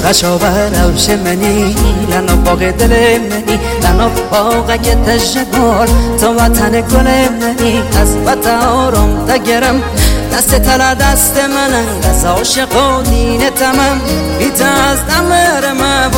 خشابر روش منی لنو باغ دل منی لنو باغ تجگل تو وطن گل منی از وطن آرام دگرم دست تلا دست منن از عاشق و دین تمام بیت از نمر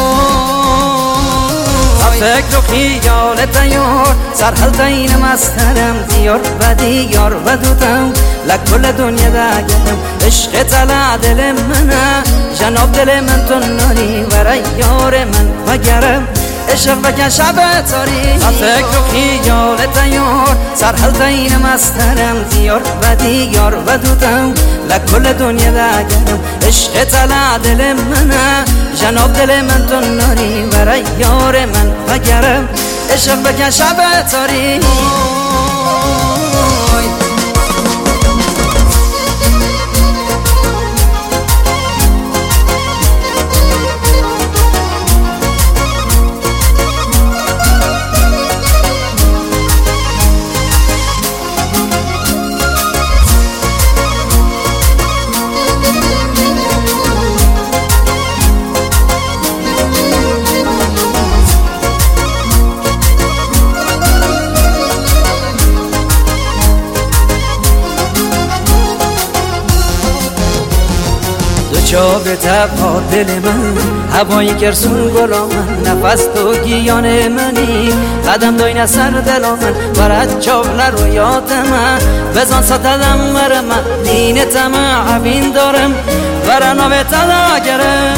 فکر و خیال دیار سرحل دین مسترم دیار و دیار و دودم لکل دنیا دگرم عشق تلا دل منه جناب دل من تو ناری برای یار من وگرم عشق بکن شب تاری فکر و خیال دیار سرحل دین مسترم دیار و دیار و دودم لکل دنیا دگرم عشق تلا دل منه جناب دل من تو ناری برای یار من وگرم عشق بکن شب تاری چا به تبا دل من هوایی گرسون گلا من نفس تو گیان منی قدم دوین سر دلا من برد چاول رو یاد من بزن ستدم بر من دین تمام عبین دارم برنا به تلا گرم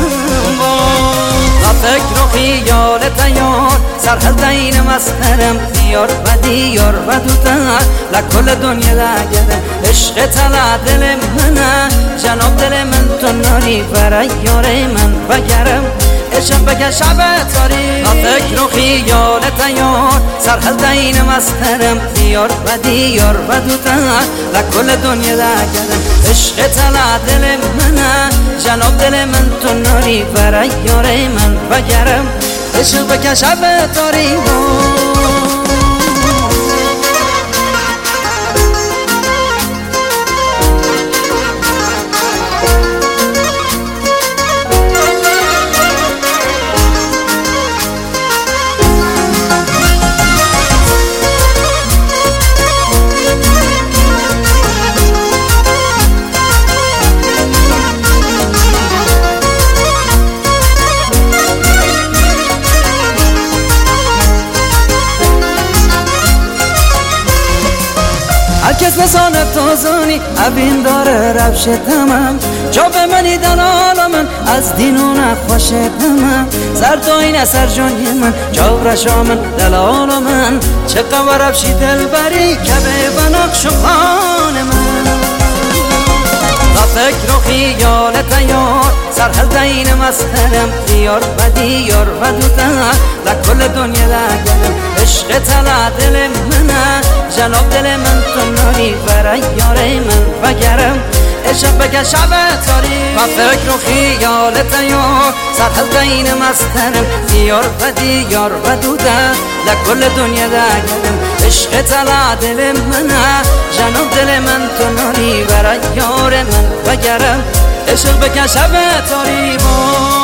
فکر و خیال دیار سرحل دین مسترم دیار و دیار و دودم لکل دنیا دگرم عشق تلا دل منه جناب دل من تو ناری برای یار من وگرم عشق بکن شب تاری فکر و خیال دیار سرحل دین مسترم دیار و دیار و دودم لکل دنیا دگرم عشق تلا دل منه جناب دل من تو ناری برای یار من وگرم عشق بکن شب تاری هر کس نسانه تازانی ابین داره روش تمام جا به منی دلال من از دینو نخوش تمام زردوین اثر جانی من جا رشا من دلال من چه قوار روشی دل بری که به بناقش خان من فکر و خیال دیار سرحل دین مسترم دیار و دیار و دودم لکل دنیا دگرم عشق تلا دل منه جناب دل من تو ناری برای یار من وگرم عشق بکن شب تاری فکر و خیال دیار سرحل دین مسترم دیار و دیار و دودم لکل دنیا دگرم عشق تلا دل منه جناب دل من تو ناری برای یار من وگرم عشق بکن شب تاری